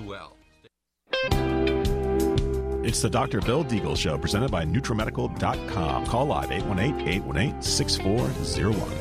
well. It's the Dr. Bill Deagle Show, presented by NutriMedical.com. Call live 818-818-6401.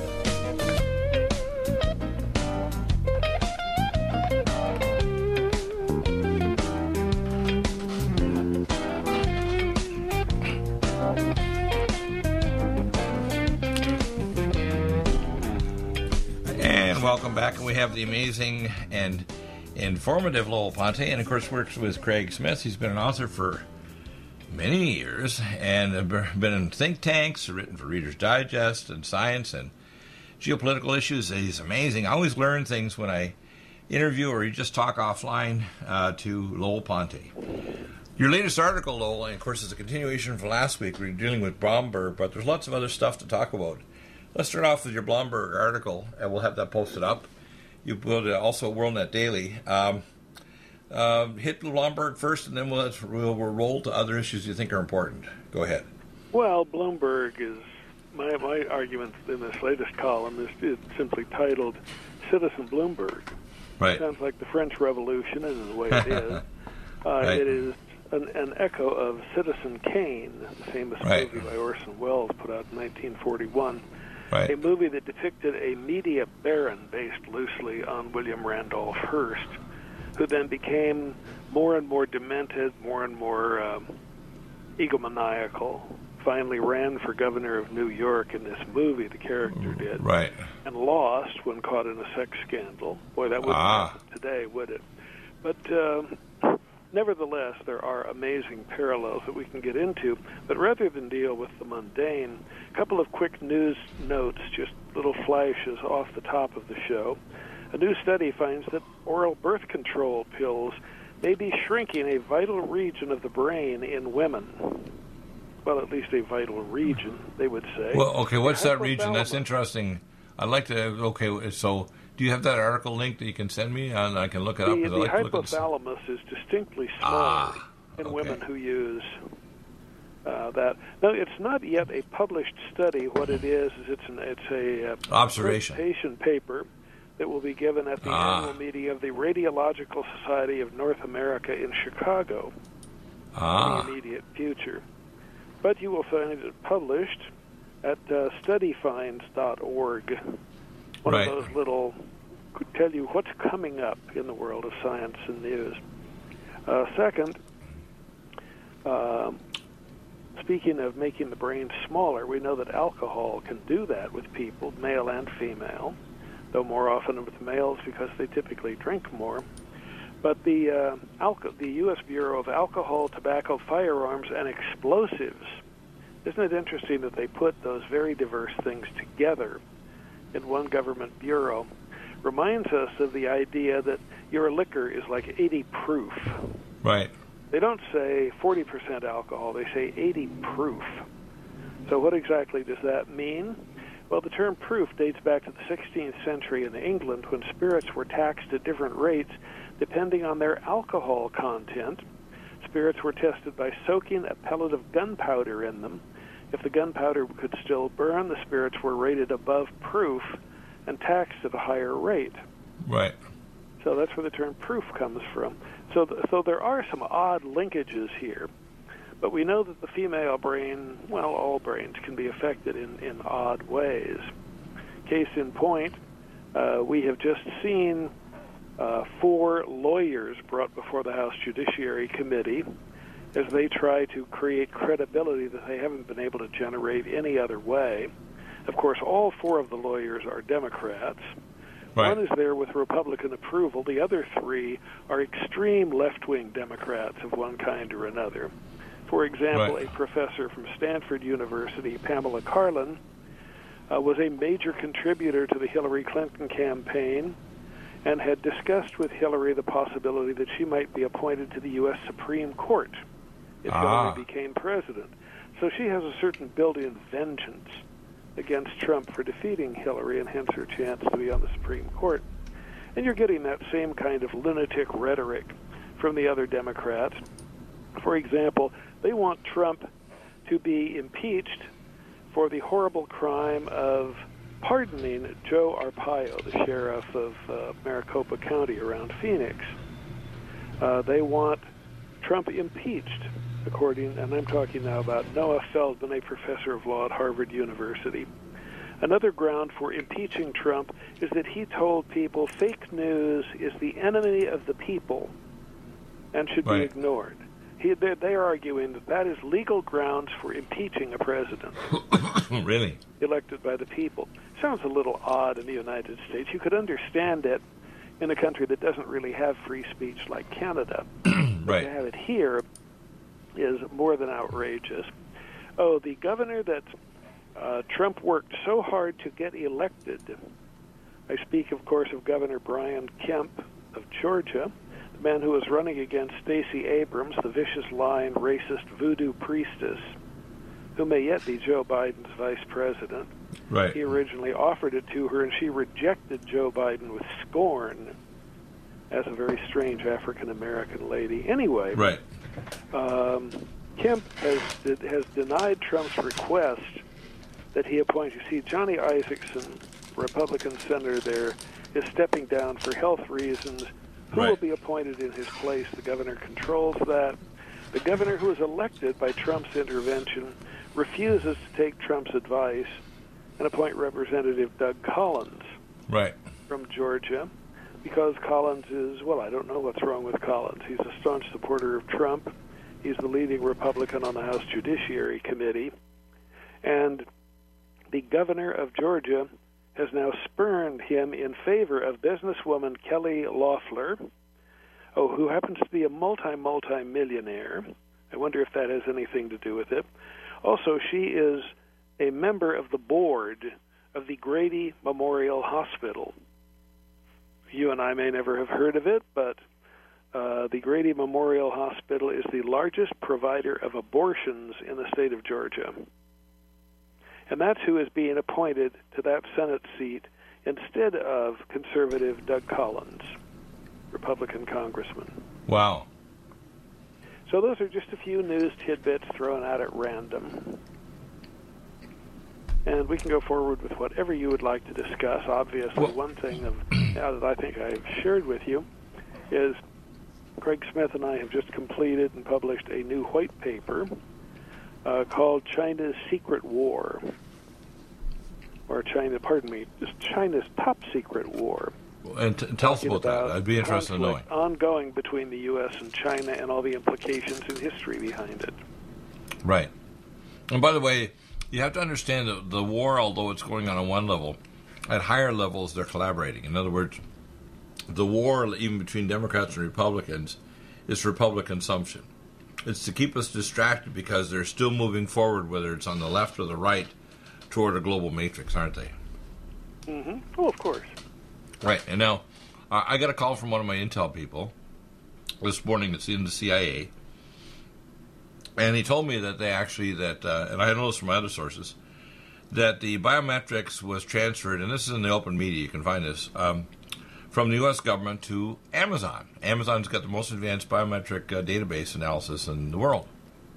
And welcome back. And we have the amazing and informative Lowell Ponte, and of course works with Craig Smith. He's been an author for many years and been in think tanks, written for Reader's Digest and Science and geopolitical issues. He's amazing. I always learn things when I interview or you just talk offline to Lowell Ponte. Your latest article, Lowell, and of course is a continuation from last week. We were dealing with Blomberg, but there's lots of other stuff to talk about. Let's start off with your Blomberg article, and we'll have that posted up. You build also WorldNet Daily. Hit Blomberg first, and then we'll roll to other issues you think are important. Go ahead. Well, Bloomberg is my argument in this latest column is simply titled "Citizen Bloomberg." Right. It sounds like the French Revolution, and in the way it is, Right. it is an echo of Citizen Kane, the famous movie by Orson Welles, put out in 1941. Right. A movie that depicted a media baron based loosely on William Randolph Hearst, who then became more and more demented, more and more egomaniacal, finally ran for governor of New York in this movie, the character did, right, and lost when caught in a sex scandal. Boy, that wouldn't happen today, would it? But nevertheless, there are amazing parallels that we can get into. But rather than deal with the mundane, a couple of quick news notes, just little flashes off the top of the show. A new study finds that oral birth control pills may be shrinking a vital region of the brain in women. Well, at least a vital region, they would say. Well, okay, what's that region? That's interesting. I'd like to, okay, so do you have that article link that you can send me? And I can look it up. The hypothalamus is distinctly smaller in women who use that. No, it's not yet a published study. What it is it's a observation presentation paper that will be given at the annual meeting of the Radiological Society of North America in Chicago in the immediate future. But you will find it published at studyfinds.org. One of those little, could tell you what's coming up in the world of science and news. Second, speaking of making the brain smaller, we know that alcohol can do that with people, male and female, though more often with males because they typically drink more. But the U.S. Bureau of Alcohol, Tobacco, Firearms, and Explosives, isn't it interesting that they put those very diverse things together in one government bureau, reminds us of the idea that your liquor is like 80 proof. Right. They don't say 40% alcohol, they say 80 proof. So what exactly does that mean? Well, the term proof dates back to the 16th century in England when spirits were taxed at different rates depending on their alcohol content. Spirits were tested by soaking a pellet of gunpowder in them. If the gunpowder could still burn, the spirits were rated above proof and taxed at a higher rate. Right. So that's where the term proof comes from. So there are some odd linkages here. But we know that the female brain, well, all brains can be affected in odd ways. Case in point, we have just seen 4 lawyers brought before the House Judiciary Committee as they try to create credibility that they haven't been able to generate any other way. Of course, all 4 of the lawyers are Democrats. Right. One is there with Republican approval. The other 3 are extreme left-wing Democrats of one kind or another. For example, a professor from Stanford University, Pamela Karlan, was a major contributor to the Hillary Clinton campaign and had discussed with Hillary the possibility that she might be appointed to the U.S. Supreme Court if Hillary became president. So she has a certain built-in vengeance against Trump for defeating Hillary and hence her chance to be on the Supreme Court. And you're getting that same kind of lunatic rhetoric from the other Democrats. For example, they want Trump to be impeached for the horrible crime of pardoning Joe Arpaio, the sheriff of Maricopa County around Phoenix. They want Trump impeached, and I'm talking now about Noah Feldman, a professor of law at Harvard University. Another ground for impeaching Trump is that he told people fake news is the enemy of the people and should be ignored. They are arguing that is legal grounds for impeaching a president. Really? Elected by the people. Sounds a little odd in the United States. You could understand it in a country that doesn't really have free speech like Canada. But to have it here is more than outrageous. Oh, the governor that Trump worked so hard to get elected. I speak, of course, of Governor Brian Kemp of Georgia, the man who was running against Stacey Abrams, the vicious, lying, racist voodoo priestess, who may yet be Joe Biden's vice president. Right. He originally offered it to her, and she rejected Joe Biden with scorn as a very strange African-American lady. Anyway, Kemp has denied Trump's request that he appoint. You see, Johnny Isakson, Republican senator there, is stepping down for health reasons. Who will be appointed in his place? The governor controls that. The governor, who was elected by Trump's intervention, refuses to take Trump's advice and appoint Representative Doug Collins from Georgia, because Collins is, well, I don't know what's wrong with Collins. He's a staunch supporter of Trump. He's the leading Republican on the House Judiciary Committee. And the governor of Georgia has now spurned him in favor of businesswoman Kelly Loeffler, who happens to be a multi-millionaire. I wonder if that has anything to do with it. Also, she is a member of the board of the Grady Memorial Hospital. You and I may never have heard of it, but the Grady Memorial Hospital is the largest provider of abortions in the state of Georgia. And that's who is being appointed to that Senate seat instead of conservative Doug Collins, Republican congressman. Wow. So those are just a few news tidbits thrown out at random. And we can go forward with whatever you would like to discuss. Obviously, one thing that I think I've shared with you is Craig Smith and I have just completed and published a new white paper called China's Secret War, or China's Top Secret War. And tell us about that. I'd be interested in knowing. Ongoing between the U.S. and China and all the implications and history behind it. Right. And by the way, you have to understand that the war, although it's going on one level, at higher levels they're collaborating. In other words, the war, even between Democrats and Republicans, is for public consumption. It's to keep us distracted because they're still moving forward, whether it's on the left or the right, toward a global matrix, aren't they? Mm-hmm. Oh, of course. Right. And now, I got a call from one of my intel people this morning that's in the CIA, and he told me that they actually, and I know this from my other sources, that the biometrics was transferred, and this is in the open media, you can find this, from the U.S. government to Amazon. Amazon's got the most advanced biometric database analysis in the world.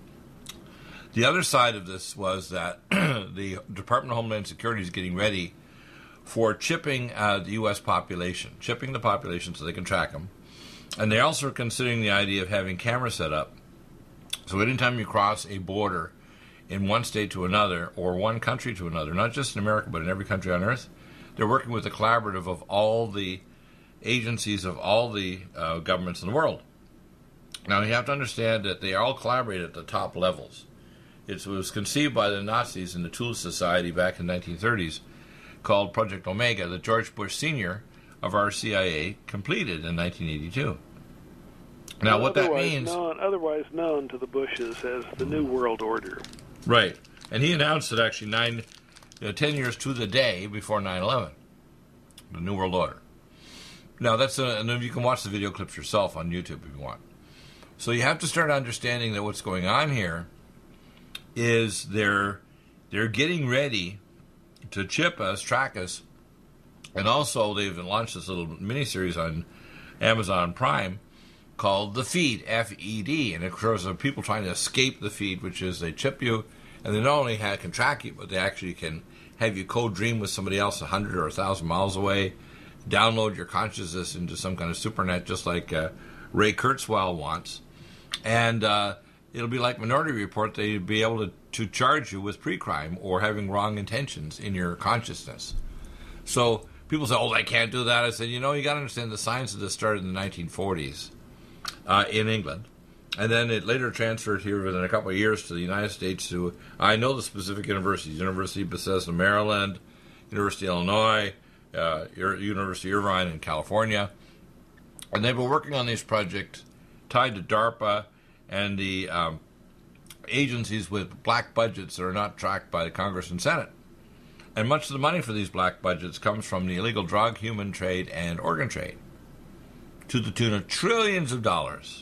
The other side of this was that the Department of Homeland Security is getting ready for chipping the U.S. population, chipping the population so they can track them. And they're also considering the idea of having cameras set up. So anytime you cross a border in one state to another or one country to another, not just in America but in every country on earth, they're working with a collaborative of all the agencies of all the governments in the world. Now, you have to understand that they all collaborate at the top levels. It was conceived by the Nazis in the Thule Society back in the 1930s, called Project Omega, that George Bush Sr. of our CIA completed in 1982. Now, what that means... otherwise known to the Bushes as the New World Order. Right. And he announced it actually 10 years to the day before 9/11, the New World Order. Now, and you can watch the video clips yourself on YouTube if you want. So you have to start understanding that what's going on here is they're getting ready to chip us, track us, and also they've launched this little miniseries on Amazon Prime called The Feed, F-E-D, and it shows people trying to escape the feed, which is they chip you, and they not only can track you, but they actually can have you co-dream with somebody else 100 or 1,000 miles away, download your consciousness into some kind of supernet, just like Ray Kurzweil wants. And it'll be like Minority Report. They'd be able to charge you with pre-crime or having wrong intentions in your consciousness. So people say, oh, they can't do that. I said, you got to understand the science of this started in the 1940s in England. And then it later transferred here within a couple of years to the United States to, I know the specific universities, University of Bethesda, Maryland, University of Illinois, University of Irvine in California. And they've been working on these projects tied to DARPA and the agencies with black budgets that are not tracked by the Congress and Senate. And much of the money for these black budgets comes from the illegal drug, human trade, and organ trade, to the tune of trillions of dollars.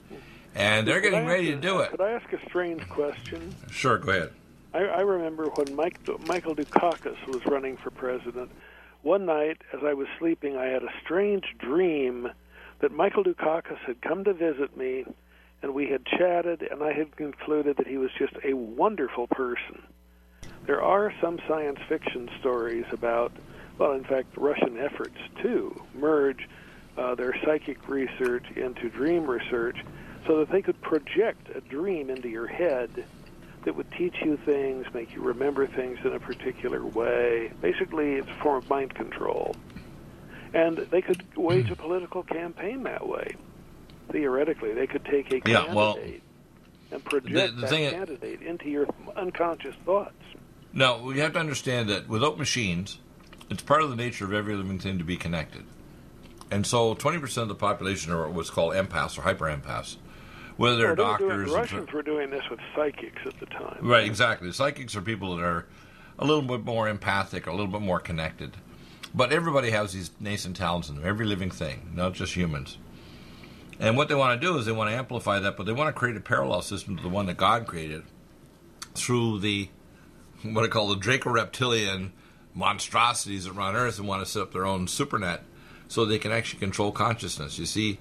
And they're getting ready to do it. Could I ask a strange question? Sure, go ahead. I remember when Michael Dukakis was running for president. One night, as I was sleeping, I had a strange dream that Michael Dukakis had come to visit me, and we had chatted, and I had concluded that he was just a wonderful person. There are some science fiction stories about, well, in fact, Russian efforts to merge their psychic research into dream research so that they could project a dream into your head that would teach you things, make you remember things in a particular way. Basically, it's a form of mind control. And they could wage a political campaign that way. Theoretically, they could take a candidate and project that candidate into your unconscious thoughts. Now, we have to understand that without machines, it's part of the nature of every living thing to be connected. And so 20% of the population are what's called empaths or hyper-empaths. Whether they're doctors... The Russians were doing this with psychics at the time. Right, exactly. Psychics are people that are a little bit more empathic, a little bit more connected. But everybody has these nascent talents in them, every living thing, not just humans. And what they want to do is they want to amplify that, but they want to create a parallel system to the one that God created through the, what I call the Draco-Reptilian monstrosities that run Earth and want to set up their own supernet so they can actually control consciousness. You see,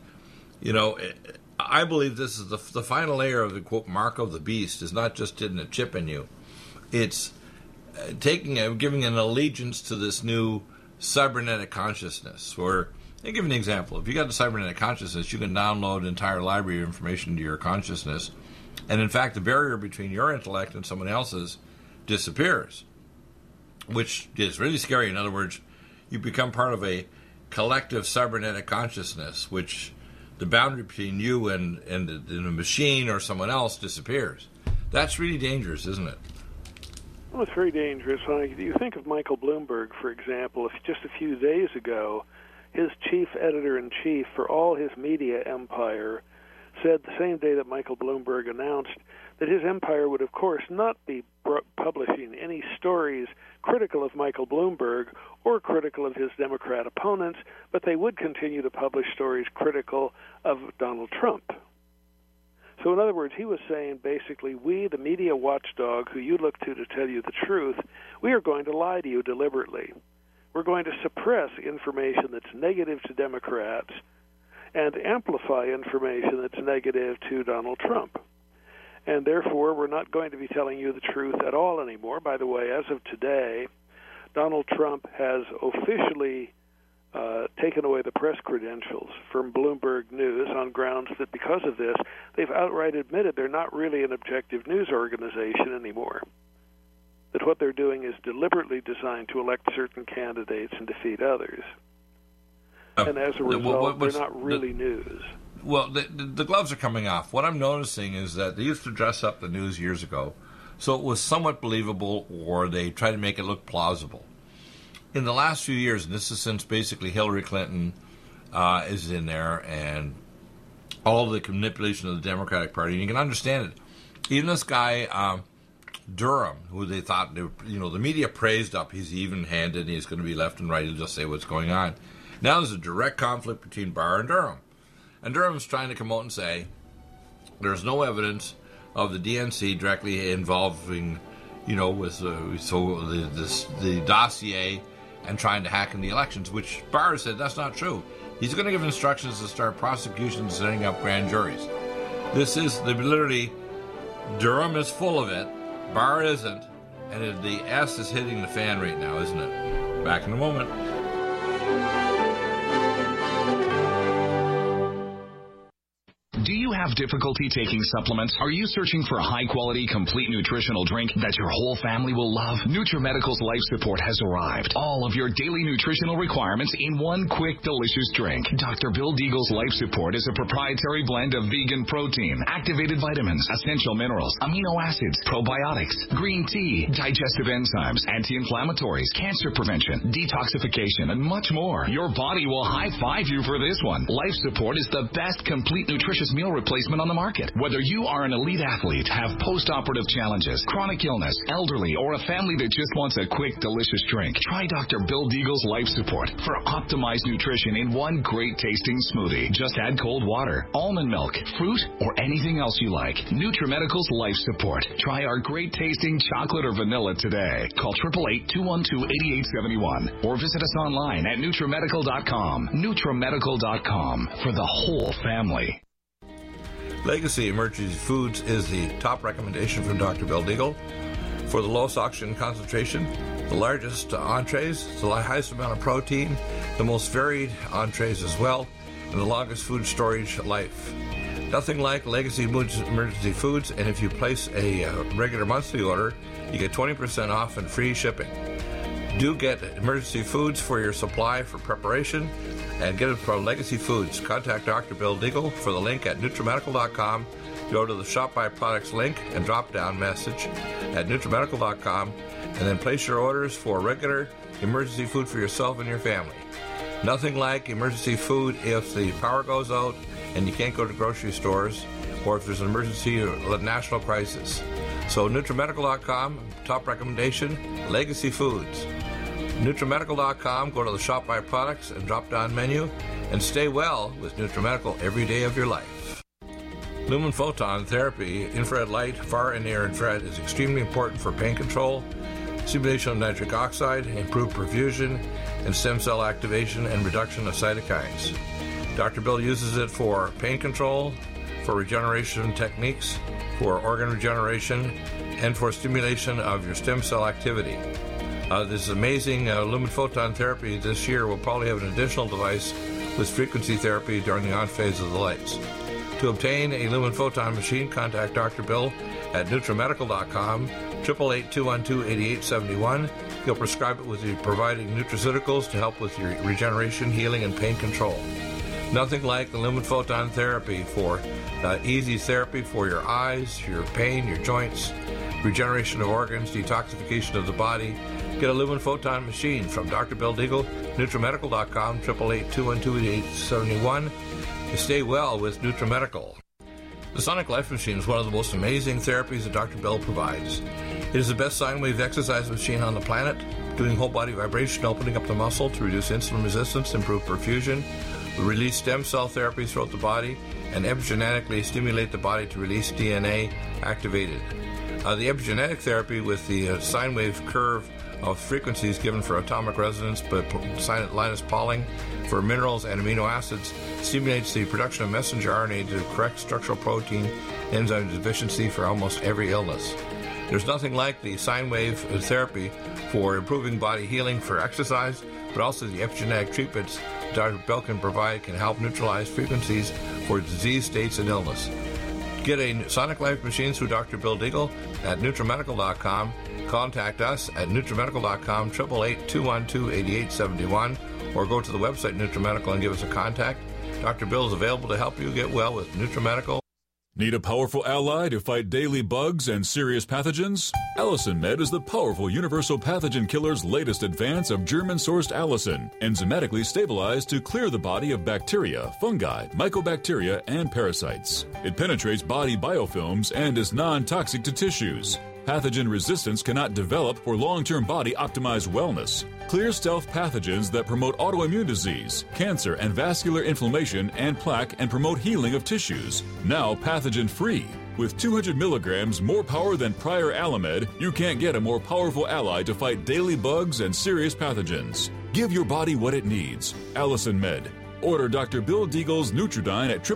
I believe this is the final layer of the, quote, mark of the beast is not just hidden a chip in you. It's giving an allegiance to this new cybernetic consciousness. Where, I'll give you an example. If you got the cybernetic consciousness, you can download an entire library of information into your consciousness. And in fact, the barrier between your intellect and someone else's disappears, which is really scary. In other words, you become part of a collective cybernetic consciousness, which the boundary between you and a machine or someone else disappears. That's really dangerous, isn't it? Well, it's very dangerous. You think of Michael Bloomberg, for example. If just a few days ago, his chief editor-in-chief for all his media empire said the same day that Michael Bloomberg announced that his empire would, of course, not be publishing any stories critical of Michael Bloomberg or critical of his Democrat opponents, but they would continue to publish stories critical of Donald Trump. So in other words, he was saying basically, we, the media watchdog who you look to tell you the truth, we are going to lie to you deliberately. We're going to suppress information that's negative to Democrats and amplify information that's negative to Donald Trump. And therefore, we're not going to be telling you the truth at all anymore. By the way, as of today, Donald Trump has officially taken away the press credentials from Bloomberg News on grounds that because of this, they've outright admitted they're not really an objective news organization anymore. That what they're doing is deliberately designed to elect certain candidates and defeat others. And as a result, they're not really news. Well, the gloves are coming off. What I'm noticing is that they used to dress up the news years ago, so it was somewhat believable, or they tried to make it look plausible. In the last few years, and this is since basically Hillary Clinton is in there, and all the manipulation of the Democratic Party, and you can understand it. Even this guy, Durham, who they thought, the media praised up, he's even-handed, and he's going to be left and right, he'll just say what's going on. Now there's a direct conflict between Barr and Durham. And Durham's trying to come out and say there's no evidence of the DNC directly involving, with the dossier and trying to hack in the elections, which Barr said that's not true. He's going to give instructions to start prosecutions, setting up grand juries. Durham is full of it, Barr isn't, and the S is hitting the fan right now, isn't it? Back in a moment. you have difficulty taking supplements? Are you searching for a high-quality, complete nutritional drink that your whole family will love? NutriMedical's Life Support has arrived. All of your daily nutritional requirements in one quick, delicious drink. Dr. Bill Deagle's Life Support is a proprietary blend of vegan protein, activated vitamins, essential minerals, amino acids, probiotics, green tea, digestive enzymes, anti-inflammatories, cancer prevention, detoxification, and much more. Your body will high-five you for this one. Life Support is the best complete nutritious meal replacement on the market. Whether you are an elite athlete, have post-operative challenges, chronic illness, elderly, or a family that just wants a quick, delicious drink, try Dr. Bill Deagle's Life Support for optimized nutrition in one great-tasting smoothie. Just add cold water, almond milk, fruit, or anything else you like. NutriMedical's Life Support. Try our great-tasting chocolate or vanilla today. Call 888-212-8871 or visit us online at NutriMedical.com. NutriMedical.com for the whole family. Legacy Emergency Foods is the top recommendation from Dr. Bill Deagle for the lowest oxygen concentration, the largest entrees, the highest amount of protein, the most varied entrees as well, and the longest food storage life. Nothing like Legacy Emergency Foods, and if you place a regular monthly order, you get 20% off and free shipping. Do get Emergency Foods for your supply for preparation, and get it from Legacy Foods. Contact Dr. Bill Deagle for the link at NutriMedical.com. Go to the Shop by Products link and drop-down message at NutriMedical.com, and then place your orders for regular emergency food for yourself and your family. Nothing like emergency food if the power goes out and you can't go to grocery stores, or if there's an emergency or a national crisis. So NutriMedical.com, top recommendation, Legacy Foods. NutriMedical.com, go to the Shop by Products and drop-down menu, and stay well with NutriMedical every day of your life. Lumen Photon Therapy, infrared light, far and near infrared, is extremely important for pain control, stimulation of nitric oxide, improved perfusion, and stem cell activation and reduction of cytokines. Dr. Bill uses it for pain control, for regeneration techniques, for organ regeneration, and for stimulation of your stem cell activity. This amazing Lumen Photon Therapy this year will probably have an additional device with frequency therapy during the on phase of the lights. To obtain a Lumen Photon machine, contact Dr. Bill at NutriMedical.com, 888-212-8871. He'll prescribe it with you providing nutraceuticals to help with your regeneration, healing, and pain control. Nothing like the Lumen Photon Therapy for easy therapy for your eyes, your pain, your joints, regeneration of organs, detoxification of the body. Get a Lumen Photon machine from Dr. Bill Deagle, NutriMedical.com, 888-212-8871. Stay well with NutriMedical. The Sonic Life Machine is one of the most amazing therapies that Dr. Bill provides. It is the best sine wave exercise machine on the planet, doing whole body vibration, opening up the muscle to reduce insulin resistance, improve perfusion, release stem cell therapies throughout the body, and epigenetically stimulate the body to release DNA activated. The epigenetic therapy with the sine wave curve of frequencies given for atomic resonance, but Linus Pauling for minerals and amino acids stimulates the production of messenger RNA to correct structural protein enzyme deficiency for almost every illness. There's nothing like the sine wave therapy for improving body healing for exercise, but also the epigenetic treatments Dr. Bill can provide can help neutralize frequencies for disease states and illness. Get a Sonic Life machine through Dr. Bill Deagle at NutriMedical.com. Contact us at NutriMedical.com, 888-212-8871, or go to the website NutriMedical and give us a contact. Dr. Bill is available to help you get well with NutriMedical. Need a powerful ally to fight daily bugs and serious pathogens? Allicin Med is the powerful universal pathogen killer's latest advance of German-sourced allicin, enzymatically stabilized to clear the body of bacteria, fungi, mycobacteria, and parasites. It penetrates body biofilms and is non-toxic to tissues. Pathogen resistance cannot develop for long-term body-optimized wellness. Clear stealth pathogens that promote autoimmune disease, cancer and vascular inflammation and plaque and promote healing of tissues. Now pathogen-free. With 200 milligrams more power than prior Alamed, you can't get a more powerful ally to fight daily bugs and serious pathogens. Give your body what it needs. Allicin Med. Order Dr. Bill Deagle's Nutridyne at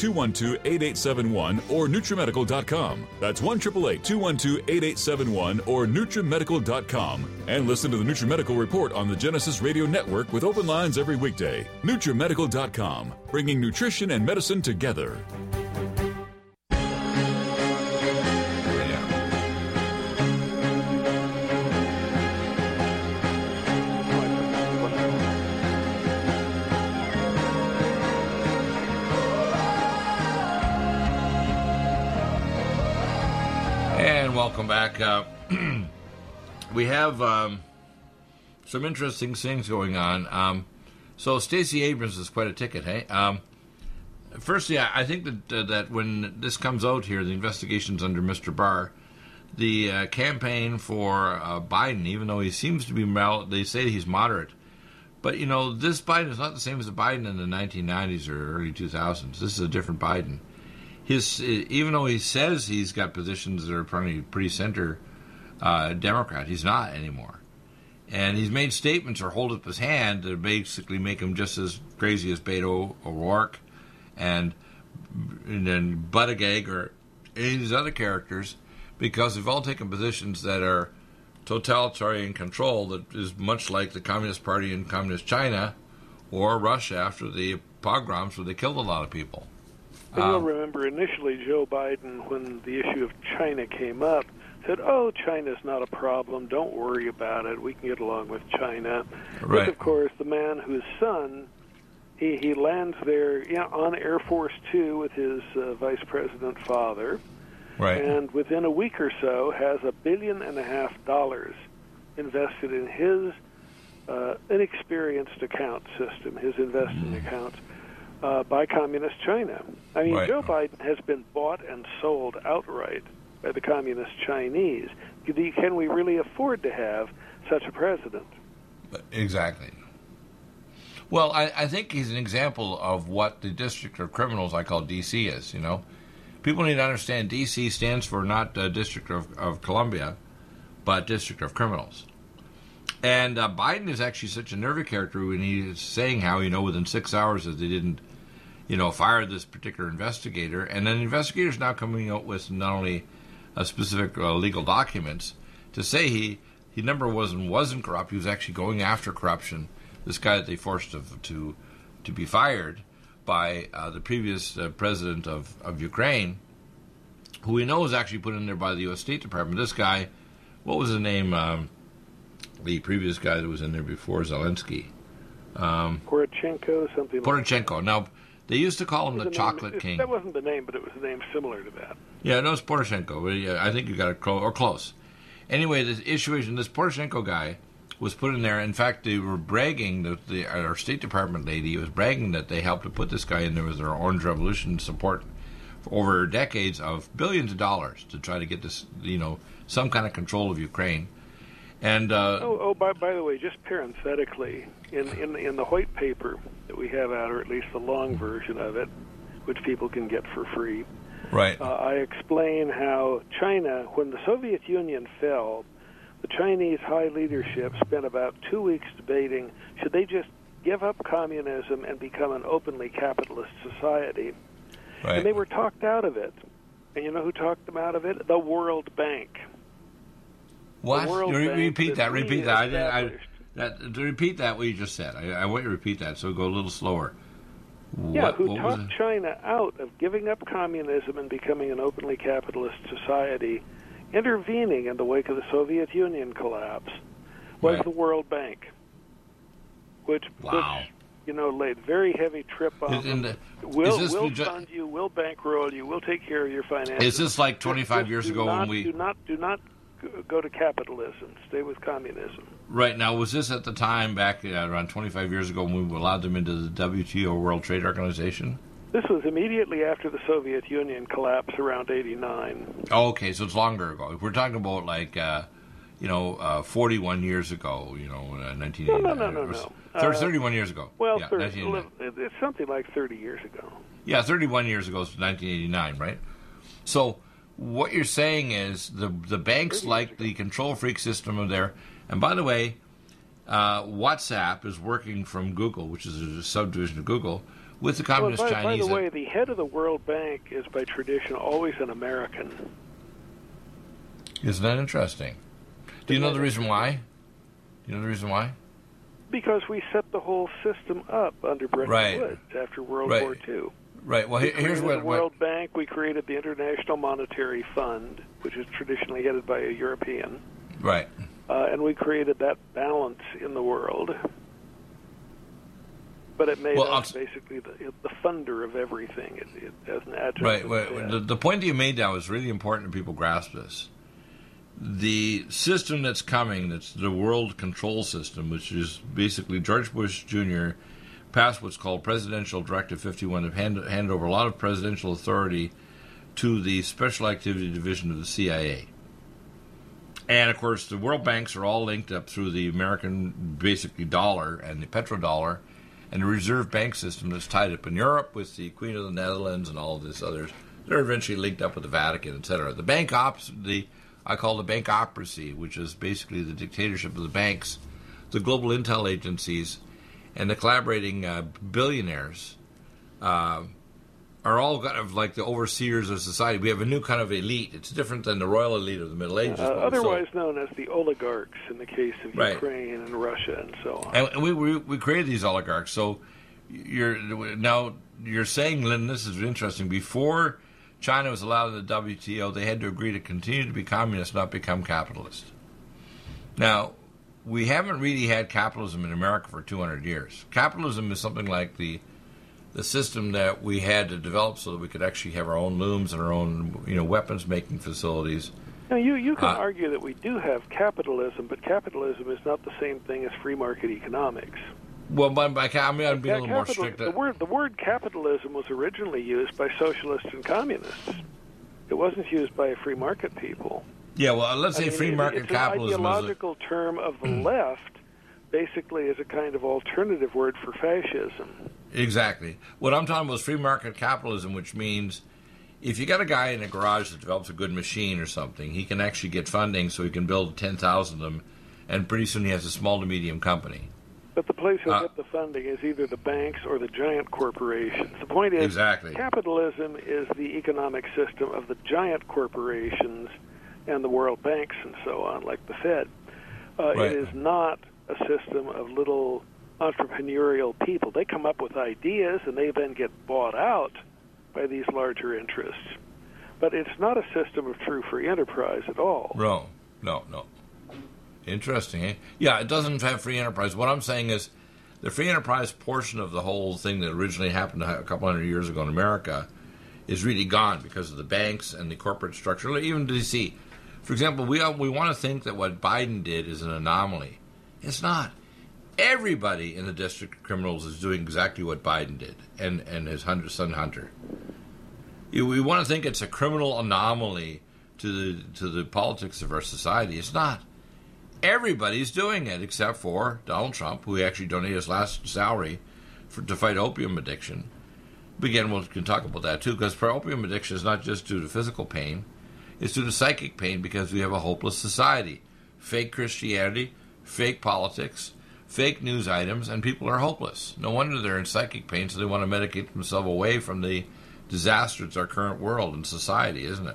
888-212-8871 or NutriMedical.com. That's 1-888-212-8871 or NutriMedical.com. And listen to the NutriMedical Report on the Genesis Radio Network with open lines every weekday. NutriMedical.com, bringing nutrition and medicine together. welcome back. We have some interesting things going on. So Stacey Abrams is quite a ticket, hey? Firstly, I think that when this comes out here, the investigations under Mr. Barr, the campaign for Biden, even though he seems to be they say he's moderate, but this Biden is not the same as the Biden in the 1990s or early 2000s. This is a different Biden. Even though he says he's got positions that are pretty center Democrat, he's not anymore. And he's made statements or hold up his hand that basically make him just as crazy as Beto O'Rourke and then Buttigieg or any of these other characters, because they've all taken positions that are totalitarian control that is much like the Communist Party in Communist China or Russia after the pogroms where they killed a lot of people. And you'll remember initially Joe Biden, when the issue of China came up, said, "Oh, China's not a problem. Don't worry about it. We can get along with China." Right. But of course, the man whose son, he lands there on Air Force Two with his vice president father, right, and within a week or so has $1.5 billion invested in his inexperienced account system, his investing accounts. By Communist China. I mean, right. Joe Biden has been bought and sold outright by the Communist Chinese. Can we really afford to have such a president? Exactly. Well, I think he's an example of what the District of Criminals I call D.C. is, People need to understand D.C. stands for not District of Columbia, but District of Criminals. And Biden is actually such a nervy character when he's saying how, within 6 hours that they didn't, fire this particular investigator. And then the investigator's now coming out with not only specific legal documents to say he number wasn't corrupt. He was actually going after corruption. This guy that they forced to be fired by the previous president of Ukraine, who we know was actually put in there by the U.S. State Department. This guy, what was his name? The previous guy that was in there before Zelensky. Poroshenko, something like that. Poroshenko. Now, they used to call him the Chocolate King. That wasn't the name, but it was a name similar to that. Yeah, no, it's Poroshenko. I think you got it close. Anyway, the situation, this Poroshenko guy was put in there. In fact, they were bragging, our State Department lady was bragging that they helped to put this guy in there with their Orange Revolution support for over decades of billions of dollars to try to get this, some kind of control of Ukraine. And by the way, just parenthetically, in the white paper that we have out, or at least the long version of it, which people can get for free, right, I explain how China, when the Soviet Union fell, the Chinese high leadership spent about 2 weeks debating, should they just give up communism and become an openly capitalist society? Right. And they were talked out of it. And you know who talked them out of it? The World Bank. What? Repeat that. Repeat that. Repeat that what you just said. I want you to repeat that, so go a little slower. Who talked China out of giving up communism and becoming an openly capitalist society, intervening in the wake of the Soviet Union collapse, was the World Bank, which laid very heavy trip on them. We'll fund you, we'll bankroll you, we'll take care of your finances. Is this like 25 years ago when we... Do not go to capitalism. Stay with communism. Right. Now, was this at the time back around 25 years ago when we allowed them into the WTO, World Trade Organization? This was immediately after the Soviet Union collapse around 89. Oh, okay, so it's longer ago. We're talking about 41 years ago, 1989. No. 31 years ago. Well, it's something like 30 years ago. Yeah, 31 years ago is 1989, right? So what you're saying is the banks like the control freak system of there. And by the way, WhatsApp is working from Google, which is a subdivision of Google, with the Communist Chinese. By the way, the head of the World Bank is by tradition always an American. Isn't that interesting? Do you know the reason why? Because we set the whole system up under Bretton Woods after World War II. Right. Well, here's what... the World Bank, we created the International Monetary Fund, which is traditionally headed by a European. Right. And we created that balance in the world. But it made us basically the funder of everything. It as an adjunct. Right. The point that you made now is really important that people grasp this. the system that's coming, that's the world control system, which is basically George Bush Jr. passed what's called Presidential Directive 51 to hand over a lot of presidential authority to the Special Activity Division of the CIA. And, of course, the world banks are all linked up through the American, basically, dollar and the petrodollar and the reserve bank system that's tied up in Europe with the Queen of the Netherlands and all of this others. They're eventually linked up with the Vatican, etc. The bank ops, I call the bankocracy, which is basically the dictatorship of the banks, the global intel agencies, and the collaborating billionaires are all kind of like the overseers of society. We have a new kind of elite. It's different than the royal elite of the Middle Ages. Otherwise known as the oligarchs in the case of Ukraine and Russia and so on. And we created these oligarchs. So you're saying, Lynn, this is interesting. Before China was allowed in the WTO, they had to agree to continue to be communist, not become capitalist. Now, we haven't really had capitalism in America for 200 years. Capitalism is something like the system that we had to develop so that we could actually have our own looms and our own weapons making facilities. Now, you can argue that we do have capitalism, but capitalism is not the same thing as free market economics. Well, I'm being a little more strict. The word capitalism was originally used by socialists and communists. It wasn't used by free market people. Yeah, well, let's say free market capitalism. It's an ideological term of the left, basically as a kind of alternative word for fascism. Exactly. What I'm talking about is free market capitalism, which means if you got a guy in a garage that develops a good machine or something, he can actually get funding so he can build 10,000 of them, and pretty soon he has a small to medium company. But the place who'll get the funding is either the banks or the giant corporations. The point is, capitalism is the economic system of the giant corporations and the world banks and so on, like the Fed. It is not a system of little entrepreneurial people. They come up with ideas and they then get bought out by these larger interests. But it's not a system of true free enterprise at all. No. Interesting, eh? Yeah, it doesn't have free enterprise. What I'm saying is the free enterprise portion of the whole thing that originally happened a couple hundred years ago in America is really gone because of the banks and the corporate structure, even D.C. For example, we want to think that what Biden did is an anomaly. It's not. Everybody in the District of Criminals is doing exactly what Biden did and his son Hunter. We want to think it's a criminal anomaly to the politics of our society. It's not. Everybody's doing it except for Donald Trump, who actually donated his last salary to fight opium addiction. Again, we can talk about that too, because opium addiction is not just due to physical pain. It's due to psychic pain because we have a hopeless society. Fake Christianity, fake politics, fake news items, and people are hopeless. No wonder they're in psychic pain, so they want to medicate themselves away from the disaster that's our current world and society, isn't it?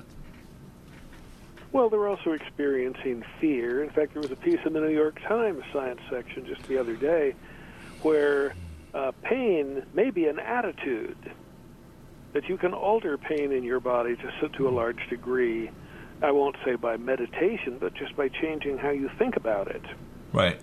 Well, they're also experiencing fear. In fact, there was a piece in the New York Times science section just the other day where pain may be an attitude, that you can alter pain in your body to a large degree. I won't say by meditation, but just by changing how you think about it. Right.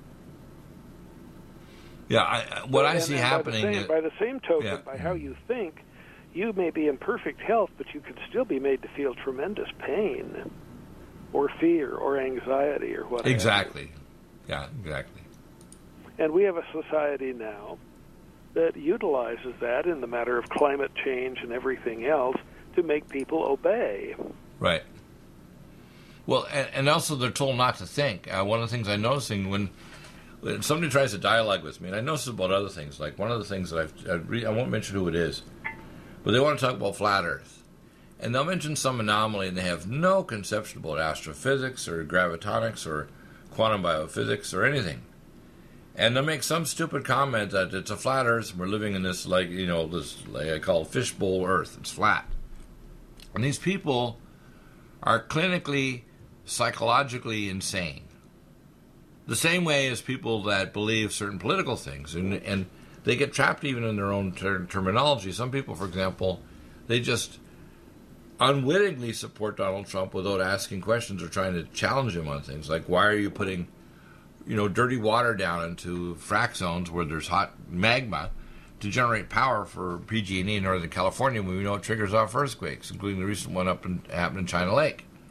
Yeah, what I see happening... By the same token, by how you think, you may be in perfect health, but you can still be made to feel tremendous pain or fear or anxiety or whatever. Exactly. Yeah, exactly. And we have a society now that utilizes that in the matter of climate change and everything else to make people obey. Right. Well, and also they're told not to think. One of the things I'm noticing when somebody tries to dialogue with me, and I notice about other things, like one of the things that I won't mention who it is, but they want to talk about flat Earth. And they'll mention some anomaly, and they have no conception about astrophysics or gravitonics or quantum biophysics or anything. And they'll make some stupid comment that it's a flat Earth, and we're living in this, this I call fishbowl Earth. It's flat. And these people are clinically, psychologically insane. The same way as people that believe certain political things. And they get trapped even in their own terminology. Some people, for example, they just unwittingly support Donald Trump without asking questions or trying to challenge him on things. Like, why are you putting, dirty water down into frack zones where there's hot magma to generate power for PG&E in Northern California when we know it triggers off earthquakes, including the recent one happened in China Lake?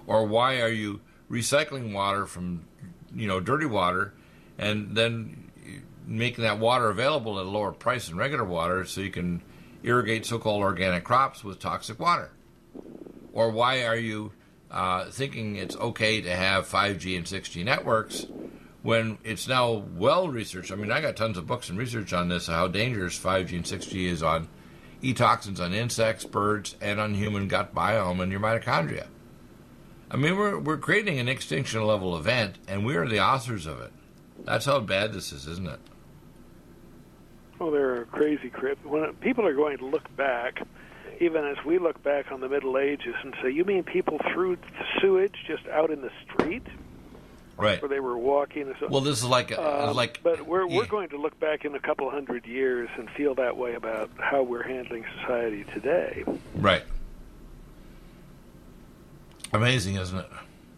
Or why are you recycling water from, dirty water and then making that water available at a lower price than regular water so you can irrigate so-called organic crops with toxic water? Or why are you thinking it's okay to have 5G and 6G networks when it's now well researched? I mean, I got tons of books and research on this, how dangerous 5G and 6G is on e-toxins on insects, birds, and on human gut biome and your mitochondria. I mean, we're creating an extinction level event, and we are the authors of it. That's how bad this is, isn't it? Well, they're crazy. When people are going to look back, even as we look back on the Middle Ages and say, you mean people threw sewage just out in the street? Right. Where they were walking. And so, well, this is But we're going to look back in a couple hundred years and feel that way about how we're handling society today. Right. Amazing, isn't it?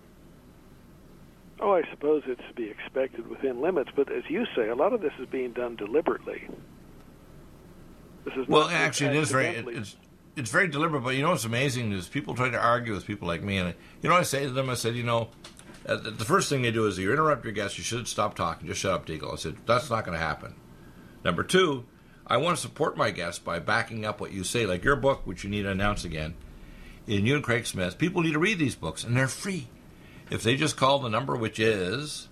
Oh, I suppose it's to be expected within limits, but as you say, a lot of this is being done deliberately. This is well, actually, it is it's very deliberate. But what's amazing is people try to argue with people like me, and I say to them, I said, the first thing they do is you interrupt your guest. You should stop talking. Just shut up, Deagle. I said that's not going to happen. Number two, I want to support my guests by backing up what you say, like your book, which you need to announce again. In you and Craig Smith, people need to read these books, and they're free. If they just call the number, which is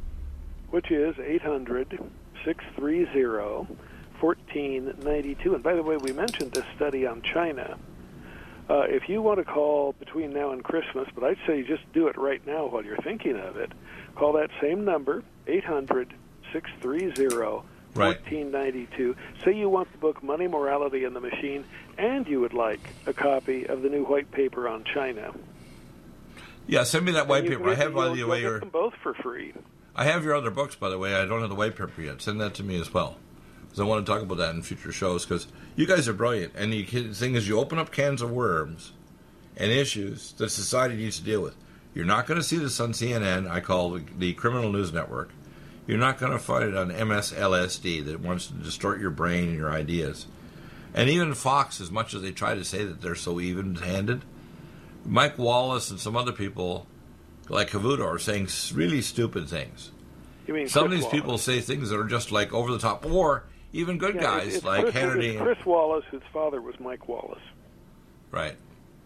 800-630-1492. And by the way, we mentioned this study on China. If you want to call between now and Christmas, but I'd say just do it right now while you're thinking of it, call that same number, 800-630-1492. Say you want the book Money, Morality, and the Machine, and you would like a copy of the new white paper on China. Yeah, send me that white paper. I have, by the way, get them both for free. I have your other books, by the way. I don't have the white paper yet. Send that to me as well, because I want to talk about that in future shows, because you guys are brilliant. And the thing is, you open up cans of worms and issues that society needs to deal with. You're not going to see this on CNN, I call the Criminal News Network. You're not going to find it on MSLSD that wants to distort your brain and your ideas. And even Fox, as much as they try to say that they're so even-handed, Mike Wallace and some other people, like Cavuto, are saying really stupid things. You mean some Chris of these Wallace. People say things that are just like over the top, or even good guys it's like Chris, Hannity. It's Chris Wallace, whose father was Mike Wallace. Right.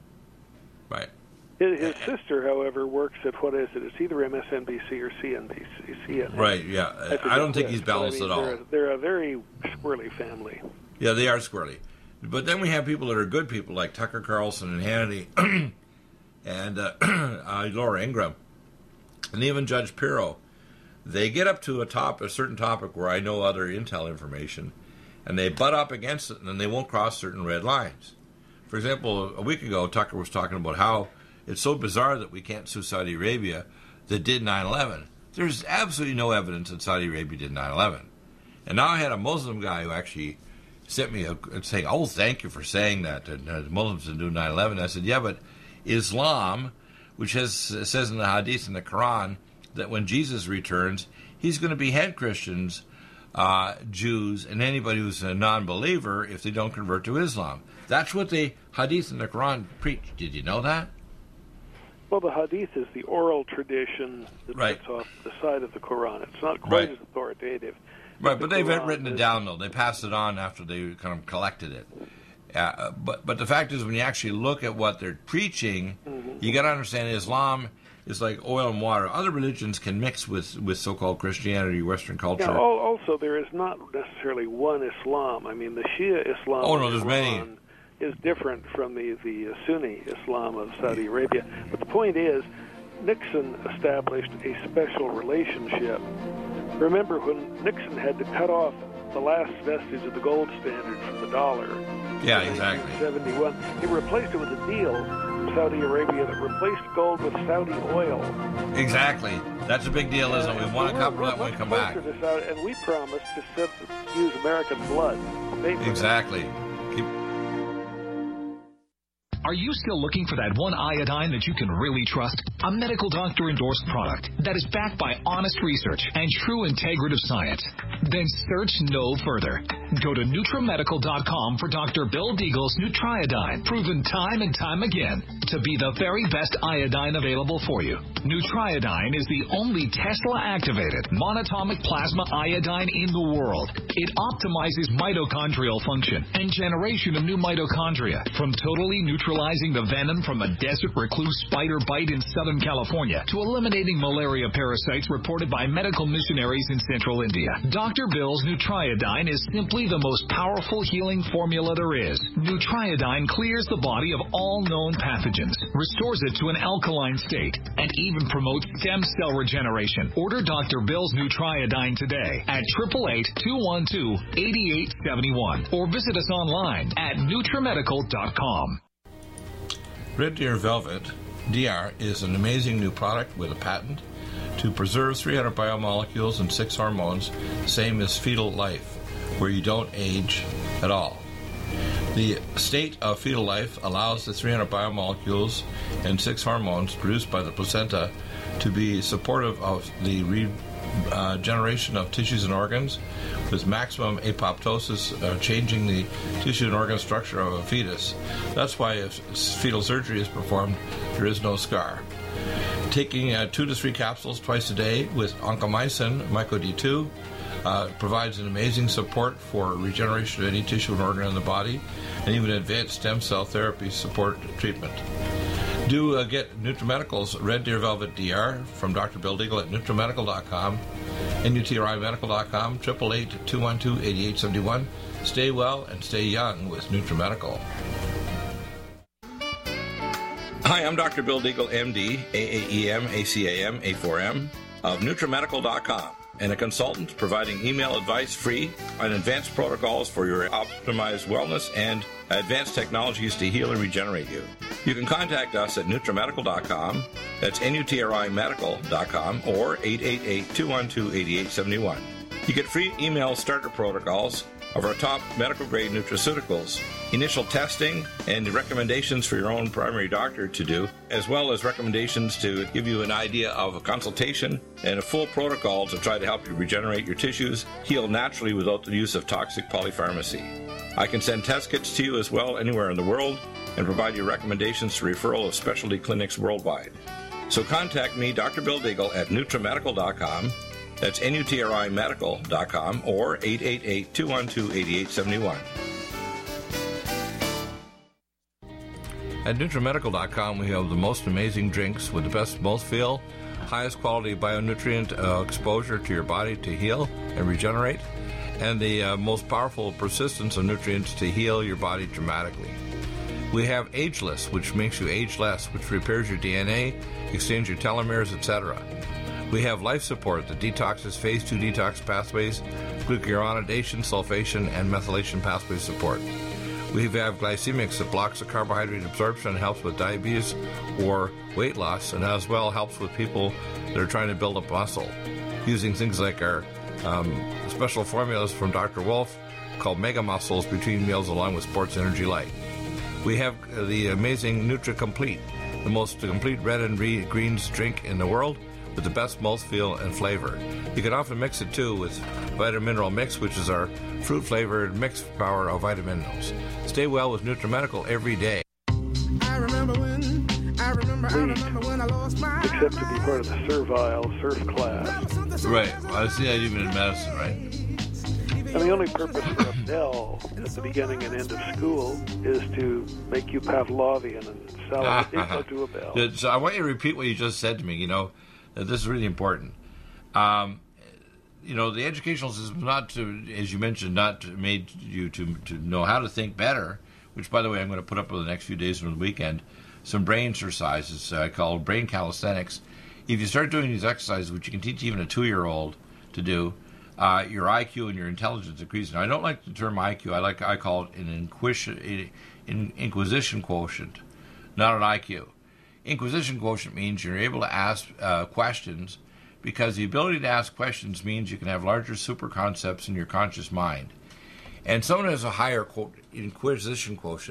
His sister, however, works at, what is it? It's either MSNBC or CNBC. CNN. Right, yeah. I don't think he's balanced at all. They're a very squirrely family. Yeah, they are squirrely. But then we have people that are good people, like Tucker Carlson and Hannity and Laura Ingraham, and even Judge Pirro. They get up to a certain topic where I know other intel information, and they butt up against it, and then they won't cross certain red lines. For example, a week ago, Tucker was talking about how it's so bizarre that we can't sue Saudi Arabia that did 9/11. There's absolutely no evidence that Saudi Arabia did 9/11. And now I had a Muslim guy who actually sent me saying, oh, thank you for saying that Muslims didn't do 9/11. I said, yeah, but Islam, which says in the Hadith and the Quran that when Jesus returns, he's going to behead Christians, Jews, and anybody who's a non-believer if they don't convert to Islam. That's what the Hadith and the Quran preach. Did you know that? Well, the Hadith is the oral tradition that sits off the side of the Quran. It's not quite as authoritative. Right, but they've written it down, though. They passed it on after they kind of collected it. But the fact is, when you actually look at what they're preaching, you got to understand Islam is like oil and water. Other religions can mix with so-called Christianity, Western culture. Yeah, also, there is not necessarily one Islam. I mean, the Shia Islam there's many. Is different from the Sunni Islam of Saudi Arabia. But the point is, Nixon established a special relationship. Remember when Nixon had to cut off the last vestige of the gold standard from the dollar? Yeah, exactly. In 1971. He replaced it with a deal from Saudi Arabia that replaced gold with Saudi oil. Exactly. That's a big deal, isn't it? We want to cover that when we come back. And we promised to use American blood. Exactly. Are you still looking for that one iodine that you can really trust? A medical doctor-endorsed product that is backed by honest research and true integrative science? Then search no further. Go to NutriMedical.com for Dr. Bill Deagle's Nutriodine, proven time and time again to be the very best iodine available for you. Nutriodine is the only Tesla-activated monatomic plasma iodine in the world. It optimizes mitochondrial function and generation of new mitochondria, from totally neutralizing the venom from a desert recluse spider bite in Southern California to eliminating malaria parasites reported by medical missionaries in Central India. Dr. Bill's Nutriodine is simply the most powerful healing formula there is. Nutriodine clears the body of all known pathogens, restores it to an alkaline state, and even promotes stem cell regeneration. Order Dr. Bill's Nutriodine today at 888-212-8871 or visit us online at NutriMedical.com. Red Deer Velvet DR is an amazing new product with a patent to preserve 300 biomolecules and 6 hormones, same as fetal life, where you don't age at all. The state of fetal life allows the 300 biomolecules and 6 hormones produced by the placenta to be supportive of the regeneration of tissues and organs, with maximum apoptosis, changing the tissue and organ structure of a fetus. That's why if fetal surgery is performed, there is no scar. Taking 2 to 3 capsules twice a day with oncomycin, MycoD2, provides an amazing support for regeneration of any tissue and organ in the body, and even advanced stem cell therapy support treatment. Do get NutriMedical's Red Deer Velvet DR from Dr. Bill Deagle at NutriMedical.com, NutriMedical.com, 888-212-8871. Stay well and stay young with NutriMedical. Hi, I'm Dr. Bill Deagle, MD, AAEM, ACAM, A4M, of NutriMedical.com, and a consultant providing email advice free on advanced protocols for your optimized wellness and advanced technologies to heal and regenerate you. You can contact us at NutriMedical.com, that's NutriMedical.com, or 888-212-8871. You get free email starter protocols of our top medical-grade nutraceuticals, initial testing, and recommendations for your own primary doctor to do, as well as recommendations to give you an idea of a consultation and a full protocol to try to help you regenerate your tissues, heal naturally without the use of toxic polypharmacy. I can send test kits to you as well anywhere in the world and provide you recommendations to referral of specialty clinics worldwide. So contact me, Dr. Bill Deagle, at NutriMedical.com. That's NutriMedical.com, or 888-212-8871. At NutriMedical.com, we have the most amazing drinks with the best mouthfeel, highest quality bionutrient exposure to your body to heal and regenerate, and the most powerful persistence of nutrients to heal your body dramatically. We have Ageless, which makes you age less, which repairs your DNA, extends your telomeres, etc. We have Life Support that detoxes phase 2 detox pathways, glucuronidation, sulfation, and methylation pathway support. We have Glycemics that blocks the carbohydrate absorption and helps with diabetes or weight loss, and as well helps with people that are trying to build up muscle, using things like our special formulas from Dr. Wolf called Mega Muscles between meals along with Sports Energy Light. We have the amazing NutriComplete, the most complete red and greens drink in the world, with the best mouthfeel and flavor. You can often mix it too with Vitamin Mineral Mix, which is our fruit-flavored mixed power of vitamin minerals. Stay well with NutriMedical every day. I remember when I lost my except to be part of the servile surf class. Right. Well, I see that even in medicine, right? And the only purpose for a bell at the beginning and end of school is to make you Pavlovian and sell it to a bell. So I want you to repeat what you just said to me. This is really important. The educational system is not to, as you mentioned, not made you to know how to think better, which, by the way, I'm going to put up over the next few days from the weekend, some brain exercises called brain calisthenics. If you start doing these exercises, which you can teach even a 2-year-old to do, your IQ and your intelligence increases. Now, I don't like the term IQ. I call it an inquisition quotient, not an IQ. Inquisition quotient means you're able to ask questions, because the ability to ask questions means you can have larger super concepts in your conscious mind. And someone who has a higher inquisition quotient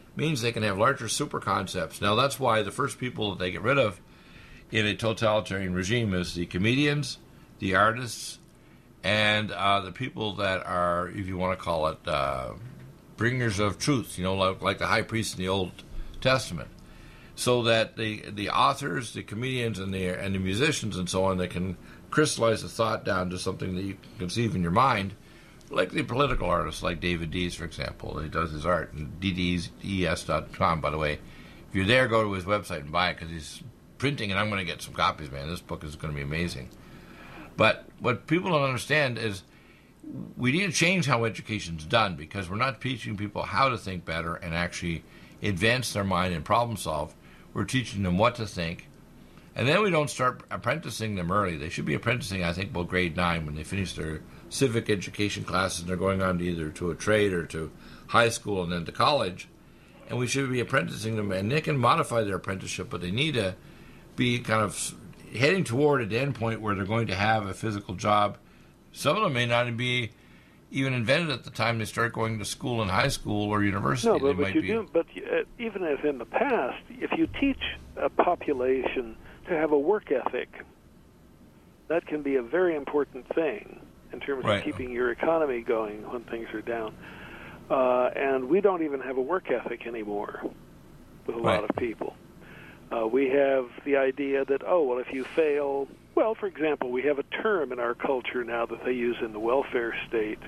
means they can have larger super concepts. Now, that's why the first people that they get rid of in a totalitarian regime is the comedians, the artists, and the people that are, if you want to call it, bringers of truth, like the high priest in the Old Testament. So that the authors, the comedians, and the musicians and so on, they can crystallize the thought down to something that you can conceive in your mind, like the political artists, like David Dees, for example. He does his art, and ddes.com, by the way. If you're there, go to his website and buy it, because he's printing, and I'm going to get some copies, man. This book is going to be amazing. But what people don't understand is we need to change how education's done, because we're not teaching people how to think better and actually advance their mind and problem solve. We're teaching them what to think. And then we don't start apprenticing them early. They should be apprenticing, I think, about grade 9 when they finish their civic education classes and they're going on to either to a trade or to high school and then to college. And we should be apprenticing them, and they can modify their apprenticeship, but they need to be kind of heading toward an end point where they're going to have a physical job. Some of them may not be even invented at the time they start going to school in high school or university. No, but even as in the past, if you teach a population to have a work ethic, that can be a very important thing in terms of keeping your economy going when things are down. And we don't even have a work ethic anymore with a lot of people. We have the idea that, if you fail... Well, for example, we have a term in our culture now that they use in the welfare state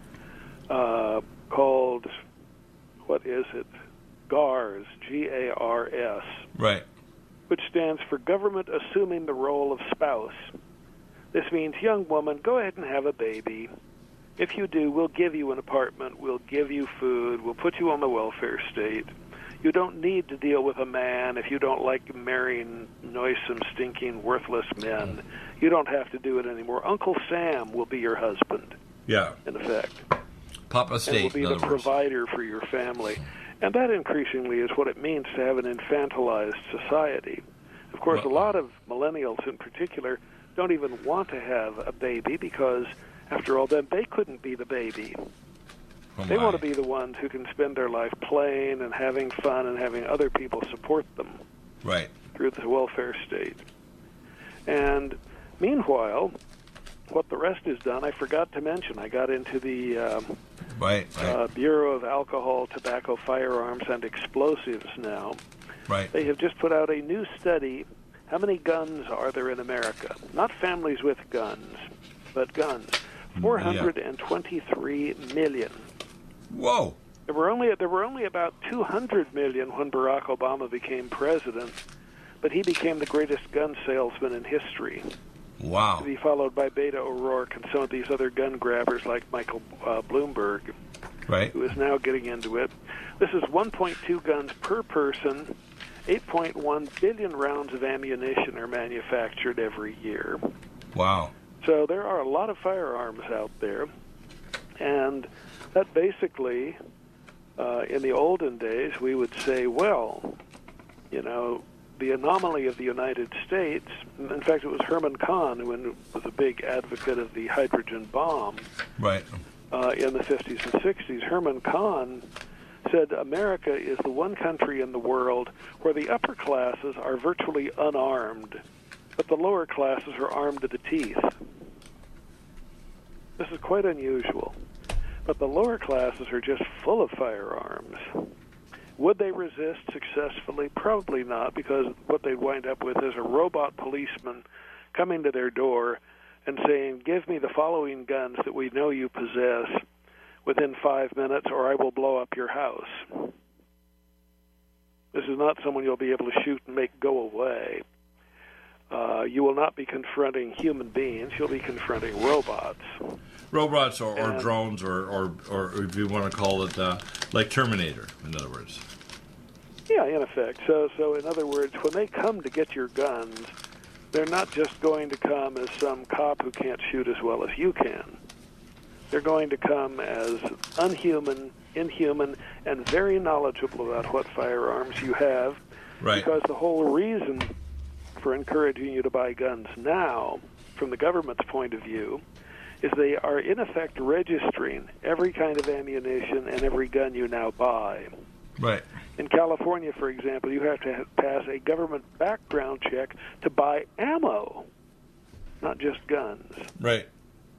called, what is it? GARS, G-A-R-S. Right. Which stands for Government Assuming the Role of Spouse. This means, young woman, go ahead and have a baby. If you do, we'll give you an apartment, we'll give you food, we'll put you on the welfare state. You don't need to deal with a man if you don't like marrying noisome, stinking, worthless men. You don't have to do it anymore. Uncle Sam will be your husband. Yeah. In effect. Papa State, and will be the provider for your family. And that increasingly is what it means to have an infantilized society. Of course, a lot of millennials in particular don't even want to have a baby because, after all, then they couldn't be the baby. They want to be the ones who can spend their life playing and having fun and having other people support them through the welfare state. And meanwhile, what the rest is done, I forgot to mention. I got into the Bureau of Alcohol, Tobacco, Firearms, and Explosives now. Right. They have just put out a new study. How many guns are there in America? Not families with guns, but guns. 423 million. Whoa! There were only about 200 million when Barack Obama became president, but he became the greatest gun salesman in history. Wow! To be followed by Beto O'Rourke and some of these other gun grabbers like Michael Bloomberg, who is now getting into it. This is 1.2 guns per person. 8.1 billion rounds of ammunition are manufactured every year. Wow! So there are a lot of firearms out there, and that basically, in the olden days, we would say, well, the anomaly of the United States, in fact, it was Herman Kahn who was a big advocate of the hydrogen bomb in the 50s and 60s. Herman Kahn said America is the one country in the world where the upper classes are virtually unarmed, but the lower classes are armed to the teeth. This is quite unusual. But the lower classes are just full of firearms. Would they resist successfully? Probably not, because what they'd wind up with is a robot policeman coming to their door and saying, give me the following guns that we know you possess within 5 minutes, or I will blow up your house. This is not someone you'll be able to shoot and make go away. You will not be confronting human beings. You'll be confronting robots. Robots or drones or if you want to call it like Terminator, in other words. Yeah, in effect. So in other words, when they come to get your guns, they're not just going to come as some cop who can't shoot as well as you can. They're going to come as unhuman, inhuman, and very knowledgeable about what firearms you have. Right. Because the whole reason for encouraging you to buy guns now, from the government's point of view, is they are in effect registering every kind of ammunition and every gun you now buy. Right. In California, for example, you have to pass a government background check to buy ammo, not just guns. Right.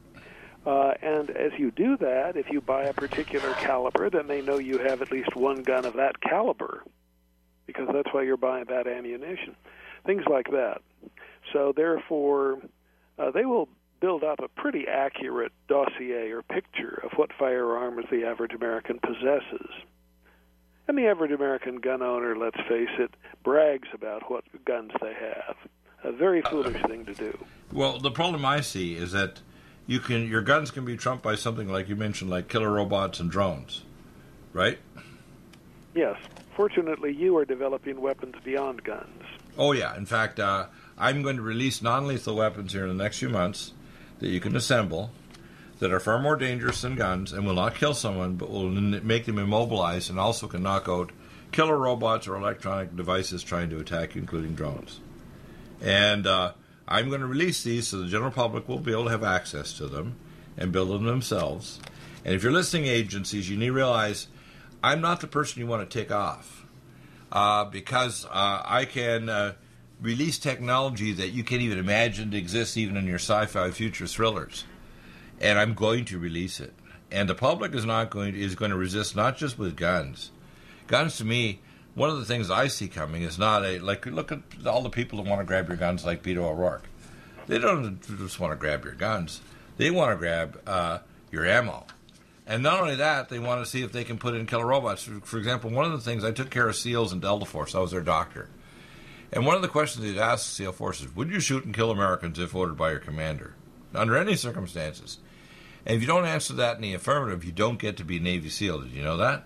And as you do that, if you buy a particular caliber, then they know you have at least one gun of that caliber, because that's why you're buying that ammunition. Things like that. So therefore, they will build up a pretty accurate dossier or picture of what firearms the average American possesses. And the average American gun owner, let's face it, brags about what guns they have. A very foolish thing to do. Well, the problem I see is that your guns can be trumped by something like you mentioned, like killer robots and drones, right? Yes. Fortunately, you are developing weapons beyond guns. Oh, yeah. In fact, I'm going to release non-lethal weapons here in the next few months that you can assemble that are far more dangerous than guns and will not kill someone, but will make them immobilized and also can knock out killer robots or electronic devices trying to attack you, including drones. And I'm going to release these so the general public will be able to have access to them and build them themselves. And if you're listening agencies, you need to realize I'm not the person you want to tick off because I can release technology that you can't even imagine exists even in your sci-fi future thrillers. And I'm going to release it. And the public is going to resist, not just with guns. Guns, to me, one of the things I see coming is not look at all the people that want to grab your guns like Beto O'Rourke. They don't just want to grab your guns. They want to grab your ammo. And not only that, they want to see if they can put in killer robots. For example, one of the things, I took care of SEALs in Delta Force. I was their doctor. And one of the questions they'd ask the SEAL forces, would you shoot and kill Americans if ordered by your commander? Under any circumstances. And if you don't answer that in the affirmative, you don't get to be Navy SEAL. Did you know that?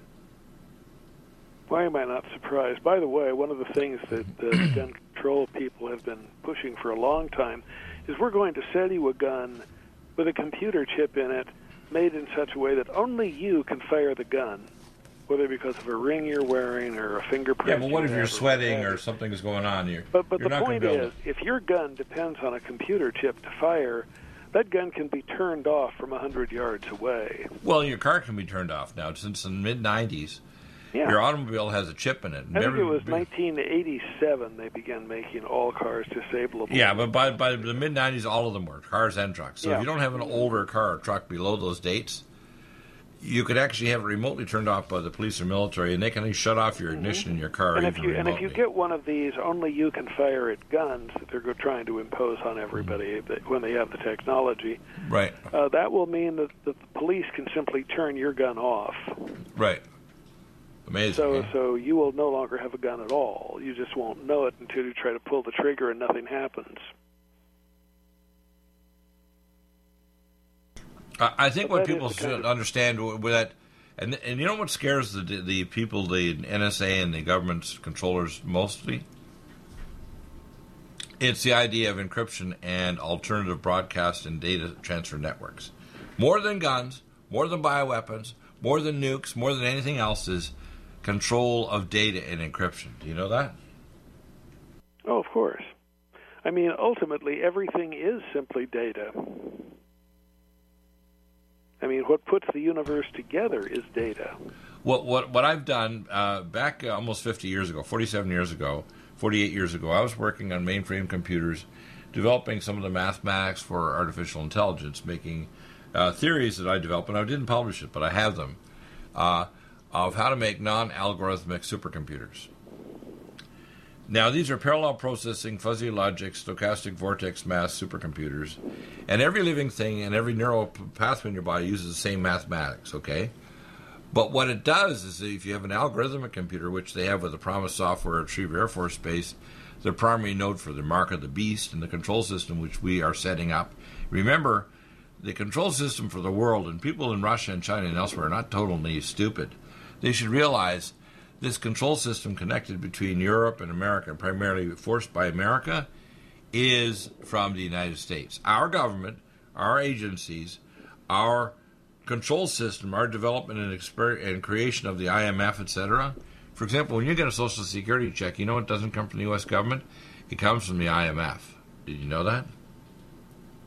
Why am I not surprised? By the way, one of the things that the gun control people have been pushing for a long time is we're going to sell you a gun with a computer chip in it made in such a way that only you can fire the gun, whether because of a ring you're wearing or a fingerprint. Yeah, but what if you're sweating or something's going on? But the point is, if your gun depends on a computer chip to fire, that gun can be turned off from 100 yards away. Well, your car can be turned off now. Since the mid-'90s, yeah. Your automobile has a chip in it. I think it was 1987 they began making all cars disableable. Yeah, but by the mid-'90s, all of them were, cars and trucks. So yeah. If you don't have an older car or truck below those dates, you could actually have it remotely turned off by the police or military, and they can shut off your ignition in your car. And if you get one of these, only you can fire at guns that they're trying to impose on everybody when they have the technology. Right. That will mean that the police can simply turn your gun off. Right. Amazing. So you will no longer have a gun at all. You just won't know it until you try to pull the trigger and nothing happens. I think what people should understand with that, and you know what scares the people, the NSA and the government's controllers mostly? It's the idea of encryption and alternative broadcast and data transfer networks. More than guns, more than bioweapons, more than nukes, more than anything else is control of data and encryption. Do you know that? Oh, of course. I mean, ultimately, everything is simply data. I mean, what puts the universe together is data. What I've done back almost 50 years ago, 47 years ago, 48 years ago, I was working on mainframe computers, developing some of the mathematics for artificial intelligence, making theories that I developed, and I didn't publish it, but I have them, of how to make non-algorithmic supercomputers. Now, these are parallel processing, fuzzy logic, stochastic vortex math supercomputers, and every living thing and every neural pathway in your body uses the same mathematics, okay? But what it does is that if you have an algorithmic computer, which they have with the Promise software at Schriever Air Force Base, the primary node for the Mark of the Beast and the control system which we are setting up. Remember, the control system for the world, and people in Russia and China and elsewhere are not totally stupid. They should realize this control system connected between Europe and America, primarily forced by America, is from the United States. Our government, our agencies, our control system, our development and creation of the IMF, etc. For example, when you get a Social Security check, you know it doesn't come from the U.S. government? It comes from the IMF. Did you know that?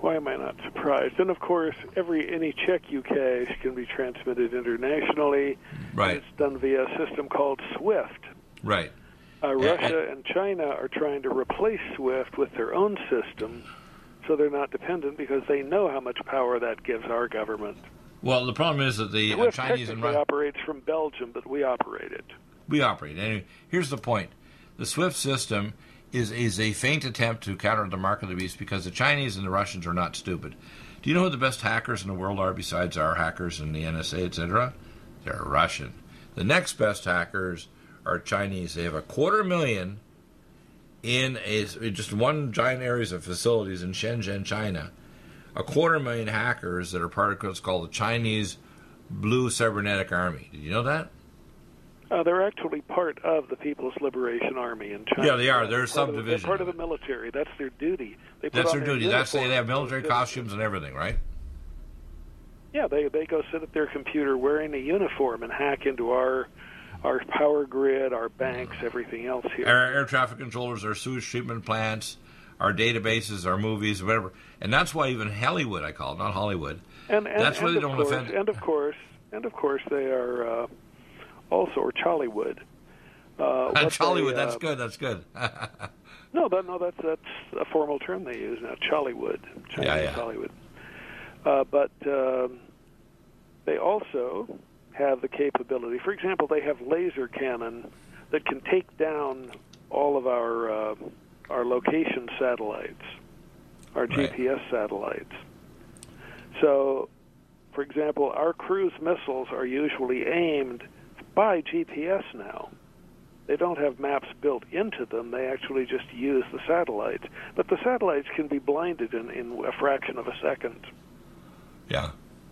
Why am I not surprised? And of course, any check you cash can be transmitted internationally. Right. It's done via a system called SWIFT. Right. Russia and China are trying to replace SWIFT with their own system, so they're not dependent because they know how much power that gives our government. Well, the problem is that the SWIFT Chinese and technically operates from Belgium, but we operate it. We operate. And here's the point. The SWIFT system is a faint attempt to counter the mark of the beast because the Chinese and the Russians are not stupid. Do you know who the best hackers in the world are besides our hackers and the NSA, etc.? They're Russian. The next best hackers are Chinese. They have 250,000 in just one giant areas of facilities in Shenzhen, China. 250,000 hackers that are part of what's called the Chinese Blue Cybernetic Army. Did you know that? They're actually part of the People's Liberation Army in China. Yeah, they are. They're a subdivision. They're part of the military. That's their duty. That's their duty. They have military costumes and everything, right? Yeah, they go sit at their computer wearing a uniform and hack into our power grid, our banks, everything else here. Our air traffic controllers, our sewage treatment plants, our databases, our movies, whatever. And that's why even Hollywood, I call it, not Hollywood. That's why they don't offend. And of course, they are also, or Chollywood. Chollywood, that's good. That's good. No, that's a formal term they use now. Chollywood, Chinese Hollywood. But they also have the capability. For example, they have laser cannon that can take down all of our location satellites, our GPS satellites. So, for example, our cruise missiles are usually aimed by GPS now. They don't have maps built into them. They actually just use the satellites. But the satellites can be blinded in a fraction of a second. Yeah.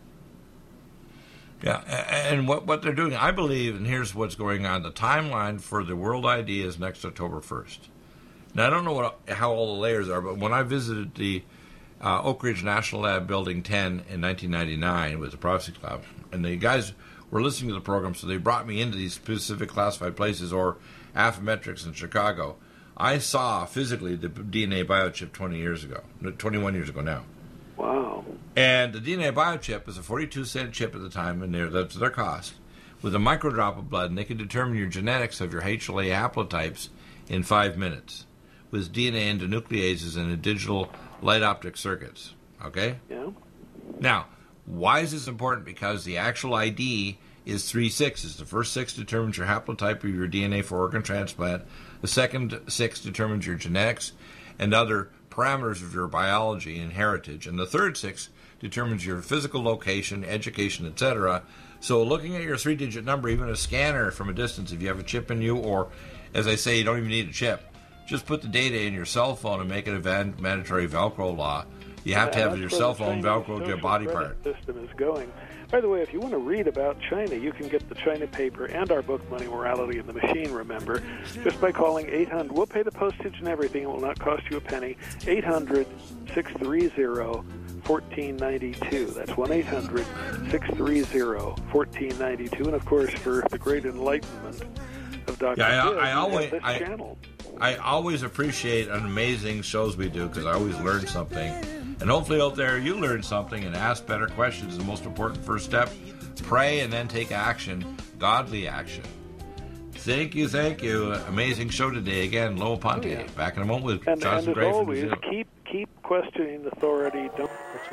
Yeah, and what they're doing, I believe, and here's what's going on, the timeline for the World ID is next October 1st. Now, I don't know how all the layers are, but when I visited the Oak Ridge National Lab Building 10 in 1999 with the Prophecy Club, and the guys were listening to the program, so they brought me into these specific classified places, or Affymetrix in Chicago. I saw physically the DNA biochip 21 years ago now. Wow. And the DNA biochip is a 42-cent chip at the time, and that's their cost, with a microdrop of blood, and they can determine your genetics of your HLA haplotypes in 5 minutes with DNA endonucleases and digital light optic circuits. Okay? Yeah. Now, why is this important? Because the actual ID is 3 6s. The first 6 determines your haplotype of your DNA for organ transplant. The second 6 determines your genetics and other parameters of your biology and heritage. And the third 6 determines your physical location, education, etc. So looking at your 3-digit number, even a scanner from a distance, if you have a chip in you, or, as I say, you don't even need a chip, just put the data in your cell phone and make it a mandatory Velcro law. You have to have your cell phone Velcro to a body part. System is going. By the way, if you want to read about China, you can get the China paper and our book, Money, Morality, and the Machine, remember, just by calling 800. We'll pay the postage and everything. It will not cost you a penny. 800-630-1492. That's 1-800-630-1492. And, of course, for the great enlightenment of Dr. Bill, channel. I always appreciate amazing shows we do because I always learn something. And hopefully out there you learn something and ask better questions. The most important first step, pray and then take action, godly action. Thank you. Amazing show today. Again, Lowell Ponte. Back in a moment with Jonathan Gray. And as always, keep questioning authority. Don't